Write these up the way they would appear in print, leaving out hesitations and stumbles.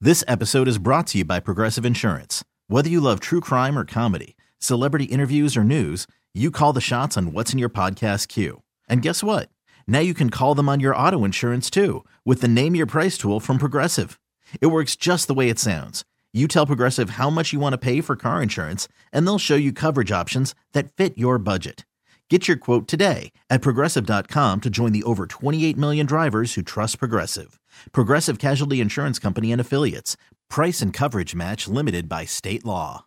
This episode is brought to you by Progressive Insurance. Whether you love true crime or comedy, celebrity interviews or news, you call the shots on what's in your podcast queue. And guess what? Now you can call them on your auto insurance too with the Name Your Price tool from Progressive. It works just the way it sounds. You tell Progressive how much you want to pay for car insurance, and they'll show you coverage options that fit your budget. Get your quote today at Progressive.com to join the over 28 million drivers who trust Progressive. Progressive Casualty Insurance Company and Affiliates. Price and coverage match limited by state law.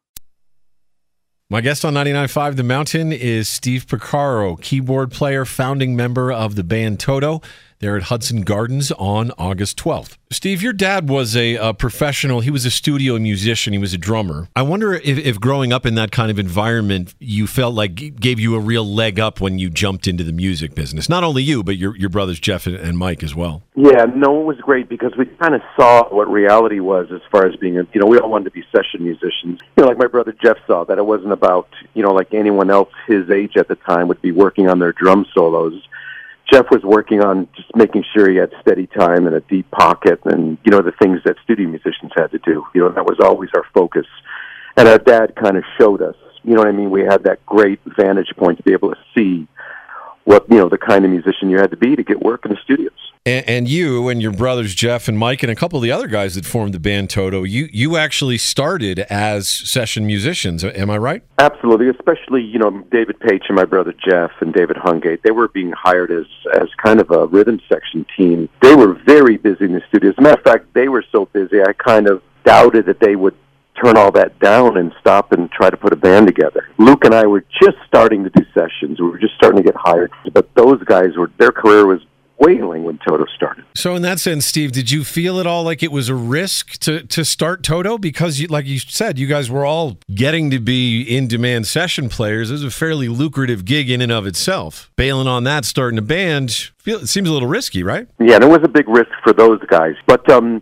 My guest on 99.5 The Mountain is Steve Porcaro, keyboard player, founding member of the band Toto. They're at Hudson Gardens on August 12th. Steve, your dad was a professional. He was a studio musician. He was a drummer. I wonder if growing up in that kind of environment, you felt like it gave you a real leg up when you jumped into the music business. Not only you, but your brothers Jeff and Mike as well. Yeah, no, it was great because we kind of saw what reality was as far as being, we all wanted to be session musicians. Like my brother Jeff saw that it wasn't about, like anyone else his age at the time would be working on their drum solos. Jeff was working on just making sure he had steady time and a deep pocket and, the things that studio musicians had to do. That was always our focus. And our dad kind of showed us, we had that great vantage point to be able to see what, the kind of musician you had to be to get work in the studios. And you and your brothers Jeff and Mike and a couple of the other guys that formed the band Toto, you actually started as session musicians. Am I right? Absolutely, especially, David Page and my brother Jeff and David Hungate. They were being hired as kind of a rhythm section team. They were very busy in the studio. As a matter of fact, they were so busy, I kind of doubted that they would turn all that down and stop and try to put a band together. Luke and I were just starting to do sessions. We were just starting to get hired. But those guys, their career was wailing when Toto started. So in that sense, Steve, did you feel at all like it was a risk to start Toto? Because like you said, you guys were all getting to be in-demand session players. It was a fairly lucrative gig in and of itself. Bailing on that, starting a band, it seems a little risky, right? Yeah, and it was a big risk for those guys. But,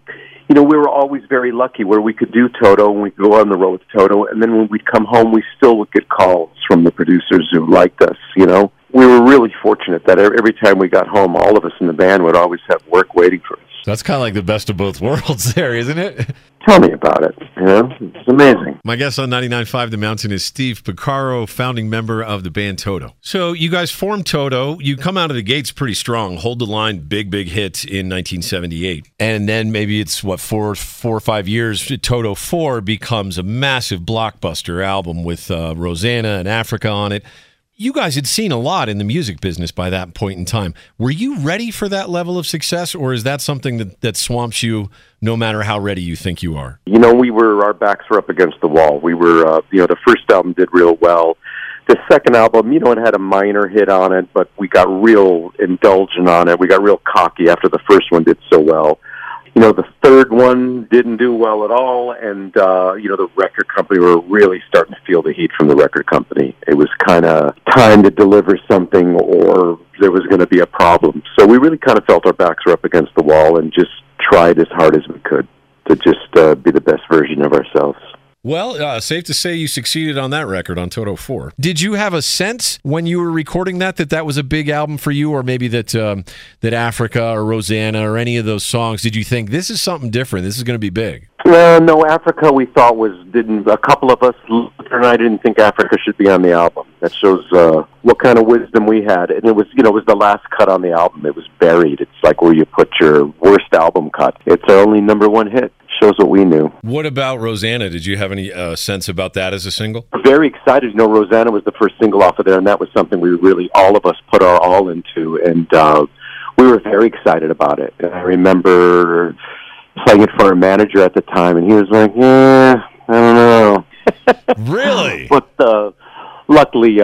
we were always very lucky where we could do Toto and we could go on the road with Toto. And then when we'd come home, we still would get calls from the producers who liked us, We were really fortunate that every time we got home, all of us in the band would always have work waiting for us. That's kind of like the best of both worlds there, isn't it? Tell me about it. It's amazing. My guest on 99.5 The Mountain is Steve Porcaro, founding member of the band Toto. So you guys formed Toto. You come out of the gates pretty strong. Hold the Line, big hit in 1978. And then maybe it's, 4 or 5 years, Toto 4 becomes a massive blockbuster album with Rosanna and Africa on it. You guys had seen a lot in the music business by that point in time. Were you ready for that level of success, or is that something that swamps you no matter how ready you think you are? Our backs were up against the wall. We were, the first album did real well. The second album, it had a minor hit on it, but we got real indulgent on it. We got real cocky after the first one did so well. The third one didn't do well at all, and, the record company were really starting to feel the heat from the record company. It was kind of time to deliver something or there was going to be a problem. So we really kind of felt our backs were up against the wall and just tried as hard as we could to just be the best version of ourselves. Well, safe to say you succeeded on that record, on Toto 4. Did you have a sense when you were recording that was a big album for you, or maybe that Africa or Rosanna or any of those songs, did you think, this is something different, this is going to be big? No, Africa we thought a couple of us, Luther and I, didn't think Africa should be on the album. That shows what kind of wisdom we had. And it was, it was the last cut on the album. It was buried. It's like where you put your worst album cut. It's our only number one hit. Shows what we knew. What about Rosanna? Did you have any sense about that as a single? Very excited. Rosanna was the first single off of there, and that was something we really, all of us, put our all into. And we were very excited about it. And I remember playing it for our manager at the time, and he was like, I don't know. Really? But luckily,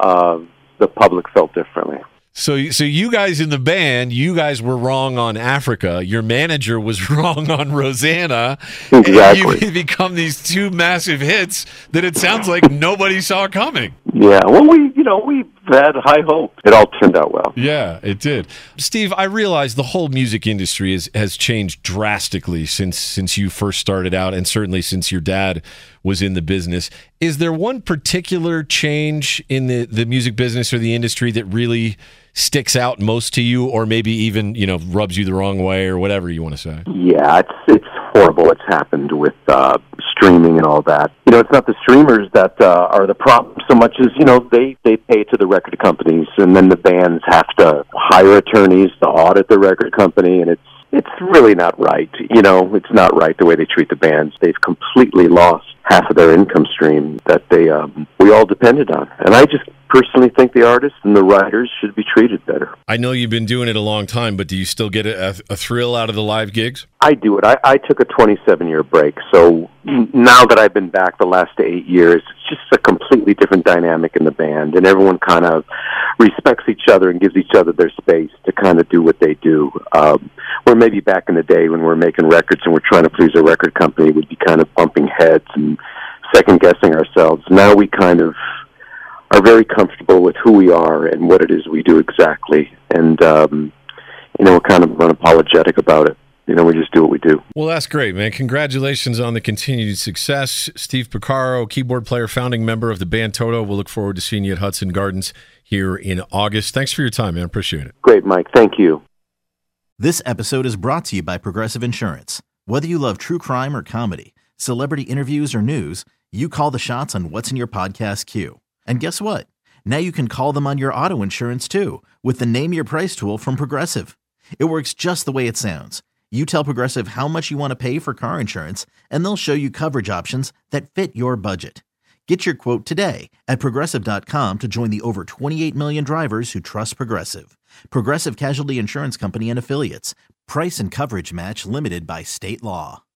the public felt differently. So you guys in the band, you guys were wrong on Africa. Your manager was wrong on Rosanna. Exactly. And you become these two massive hits that it sounds like nobody saw coming. Yeah, well, we had high hope. It all turned out well. Yeah, it did. Steve, I realize the whole music industry has changed drastically since you first started out, and certainly since your dad was in the business. Is there one particular change in the music business or the industry that really sticks out most to you, or maybe even, rubs you the wrong way, or whatever you want to say? Yeah, it's horrible what's happened with streaming and all that. You know, it's not the streamers that are the problem so much as, you know, they pay to the record companies, and then the bands have to hire attorneys to audit the record company, and it's really not right. You know, it's not right the way they treat the bands. They've completely lost half of their income stream that we all depended on. And I just personally think the artists and the writers should be treated better. I know you've been doing it a long time, but do you still get a thrill out of the live gigs? I do it. I took a 27-year break, so now that I've been back the last 8 years, it's just a completely different dynamic in the band, and everyone kind of respects each other and gives each other their space to kind of do what they do. Where maybe back in the day when we're making records and we're trying to please a record company, we'd be kind of bumping heads and second-guessing ourselves. Now we kind of are very comfortable with who we are and what it is we do exactly, and we're kind of unapologetic about it. You know, we just do what we do. Well, that's great, man. Congratulations on the continued success. Steve Porcaro, keyboard player, founding member of the band Toto. We'll look forward to seeing you at Hudson Gardens here in August. Thanks for your time, man. Appreciate it. Great, Mike. Thank you. This episode is brought to you by Progressive Insurance. Whether you love true crime or comedy, celebrity interviews or news, you call the shots on what's in your podcast queue. And guess what? Now you can call them on your auto insurance too with the Name Your Price tool from Progressive. It works just the way it sounds. You tell Progressive how much you want to pay for car insurance, and they'll show you coverage options that fit your budget. Get your quote today at Progressive.com to join the over 28 million drivers who trust Progressive. Progressive Casualty Insurance Company and Affiliates. Price and coverage match limited by state law.